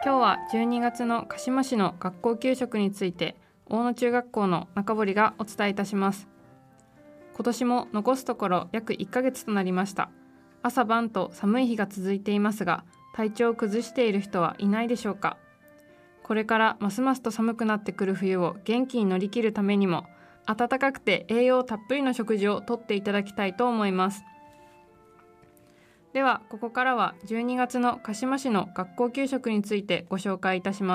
今日は12月の鹿島市の学校給食について大野中学校の中堀がお伝えいたします。今年も残すところ約1ヶ月となりました。朝晩と寒い日が続いていますが、体調を崩している人はいないでしょうか。これからますますと寒くなってくる冬を元気に乗り切るためにも、暖かくて栄養たっぷりの食事をとっていただきたいと思います。ではここからは12月の鹿島市の学校給食についてご紹介いたします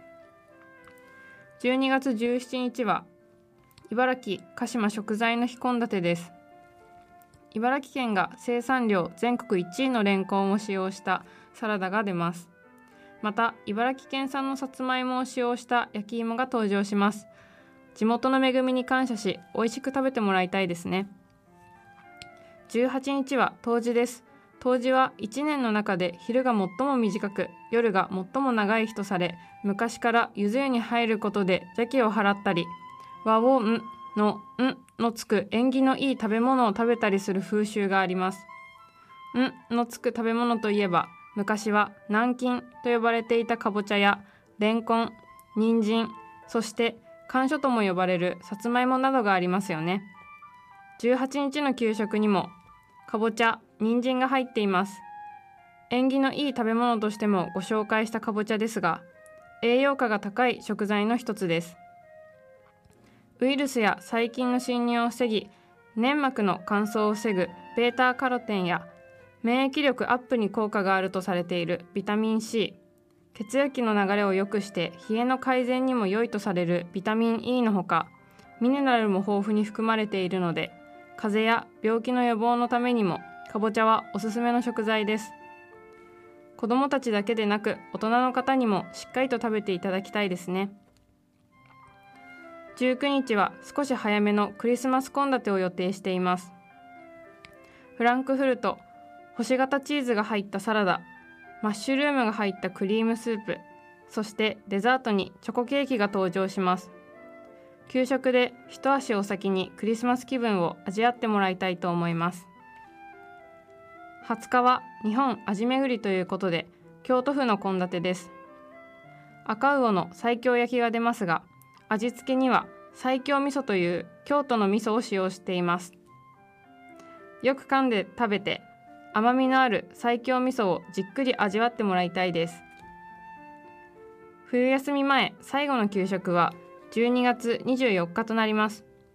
。12月17日は茨城鹿島食材の日献立です。茨城県が生産量全国1位のレンコンを使用したサラダが出ます。また茨城県産のさつまいもを使用した焼き芋が登場します。地元の恵みに感謝し美味しく食べてもらいたいですね。18日は冬至です。冬至は1年の中で昼が最も短く夜が最も長い日とされ、昔からゆず湯に入ることで邪気を払ったり、和をんのつく縁起のいい食べ物を食べたりする風習があります。んのつく食べ物といえば、昔は南京と呼ばれていたかぼちゃやレンコン、人参、そして甘薯とも呼ばれるさつまいもなどがありますよね。18日の給食にもかぼちゃ、人参が入っています。縁起のいい食べ物としてもご紹介したかぼちゃですが、栄養価が高い食材の一つです。ウイルスや細菌の侵入を防ぎ、粘膜の乾燥を防ぐベータカロテンや免疫力アップに効果があるとされているビタミン C、血液の流れを良くして冷えの改善にも良いとされるビタミン E のほか、ミネラルも豊富に含まれているので、風邪や病気の予防のためにもかぼちゃはおすすめの食材です。子どもたちだけでなく大人の方にもしっかりと食べていただきたいですね。19日は少し早めのクリスマス献立を予定しています。フランクフルト、星型チーズが入ったサラダ、マッシュルームが入ったクリームスープ、そしてデザートにチョコケーキが登場します。給食で一足お先にクリスマス気分を味わってもらいたいと思います。20日は日本味めぐりということで、京都府の献立です。赤魚の西京焼きが出ますが、味付けには西京味噌という京都の味噌を使用しています。よく噛んで食べて、甘みのある西京味噌をじっくり味わってもらいたいです。冬休み前最後の給食は12月24日となります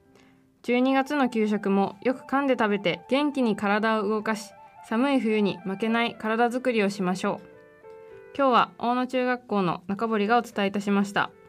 。12月の給食もよく噛んで食べて元気に体を動かし、寒い冬に負けない体づくりをしましょう。今日は大野中学校の中堀がお伝えいたしました。